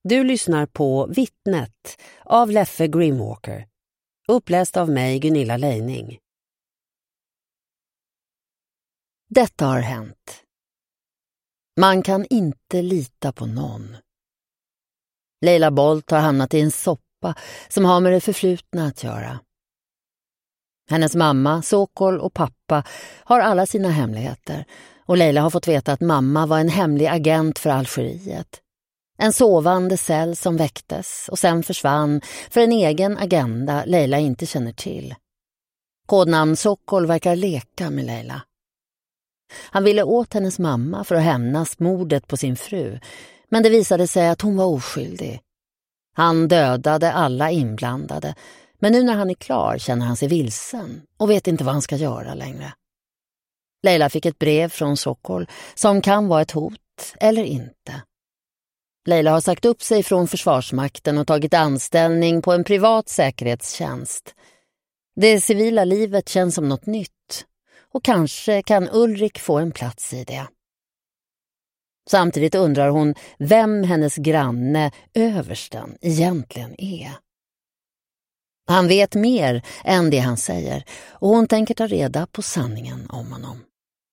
Du lyssnar på Vittnet av Leffe Grimwalker. Uppläst av mig, Gunilla Leining. Detta har hänt. Man kan inte lita på någon. Leila Bolt har hamnat i en soppa som har med det förflutna att göra. Hennes mamma, Sokol och pappa har alla sina hemligheter och Leila har fått veta att mamma var en hemlig agent för Algeriet. En sovande cell som väcktes och sen försvann för en egen agenda Leila inte känner till. Kodnamn Sokol verkar leka med Leila. Han ville åt hennes mamma för att hämnas mordet på sin fru, men det visade sig att hon var oskyldig. Han dödade alla inblandade, men nu när han är klar känner han sig vilsen och vet inte vad han ska göra längre. Leila fick ett brev från Sokol som kan vara ett hot eller inte. Leila har sagt upp sig från Försvarsmakten och tagit anställning på en privat säkerhetstjänst. Det civila livet känns som något nytt och kanske kan Ulrik få en plats i det. Samtidigt undrar hon vem hennes granne, översten, egentligen är. Han vet mer än det han säger och hon tänker ta reda på sanningen om honom.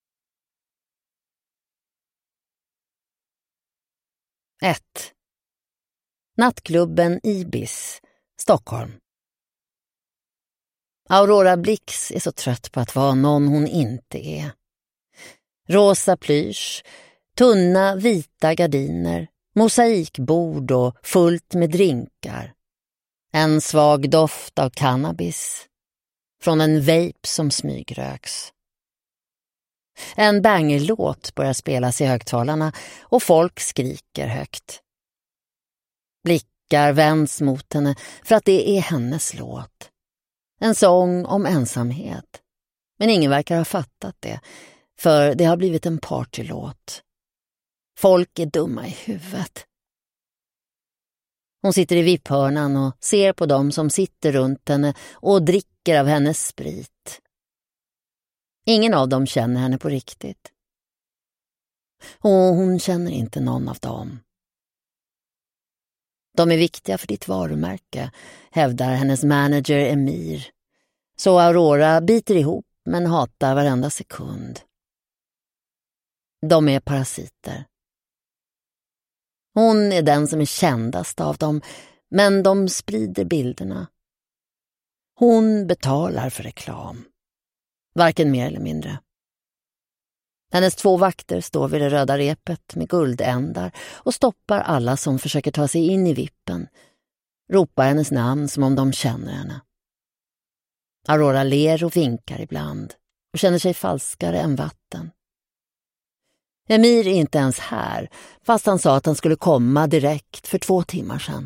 Ett. Nattklubben Ibis, Stockholm. Aurora Blix är så trött på att vara någon hon inte är. Rosa plysch, tunna vita gardiner, mosaikbord och fullt med drinkar. En svag doft av cannabis från en vape som smygröks. En bangerlåt börjar spelas i högtalarna och folk skriker högt. Blickar vänds mot henne för att det är hennes låt. En sång om ensamhet. Men ingen verkar ha fattat det, för det har blivit en partylåt. Folk är dumma i huvudet. Hon sitter i vipphörnan och ser på dem som sitter runt henne och dricker av hennes sprit. Ingen av dem känner henne på riktigt. Och hon känner inte någon av dem. De är viktiga för ditt varumärke, hävdar hennes manager Emir. Så Aurora biter ihop men hatar varenda sekund. De är parasiter. Hon är den som är kändast av dem, men de sprider bilderna. Hon betalar för reklam. Varken mer eller mindre. Hennes 2 vakter står vid det röda repet med guldändar och stoppar alla som försöker ta sig in i vippen. Ropar hennes namn som om de känner henne. Aurora ler och vinkar ibland och känner sig falskare än vatten. Emir är inte ens här, fast han sa att han skulle komma direkt för 2 timmar sedan.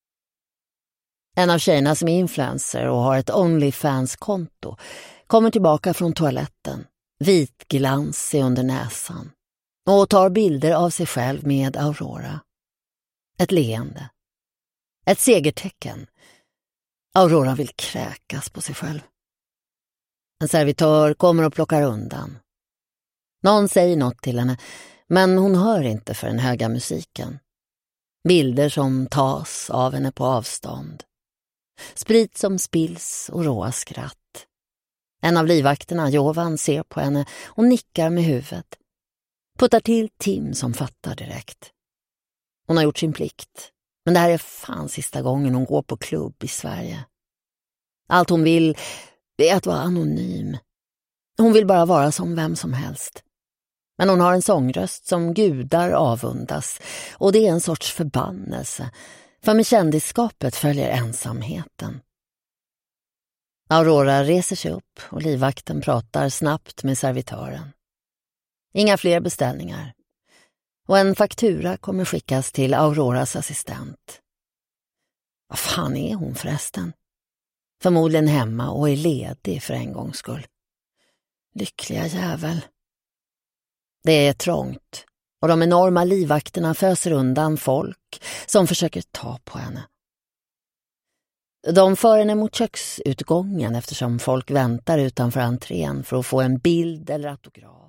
En av tjejerna som är influencer och har ett OnlyFans-konto kommer tillbaka från toaletten, vitglansig under näsan, och tar bilder av sig själv med Aurora. Ett leende. Ett segertecken. Aurora vill kräkas på sig själv. En servitör kommer och plockar undan. Någon säger något till henne, men hon hör inte för den höga musiken. Bilder som tas av henne på avstånd. Sprit som spills och råa skratt. En av livvakterna, Jovan, ser på henne och nickar med huvudet. Puttar till Tim som fattar direkt. Hon har gjort sin plikt, men det här är fan sista gången hon går på klubb i Sverige. Allt hon vill är att vara anonym. Hon vill bara vara som vem som helst. Men hon har en sångröst som gudar avundas, och det är en sorts förbannelse, för med kändisskapet följer ensamheten. Aurora reser sig upp och livvakten pratar snabbt med servitören. Inga fler beställningar. Och en faktura kommer skickas till Auroras assistent. Vad fan är hon förresten? Förmodligen hemma och är ledig för en gångs skull. Lyckliga jävel. Det är trångt och de enorma livvakterna föser undan folk som försöker ta på henne. De för henne mot köksutgången eftersom folk väntar utanför entrén för att få en bild eller autograf.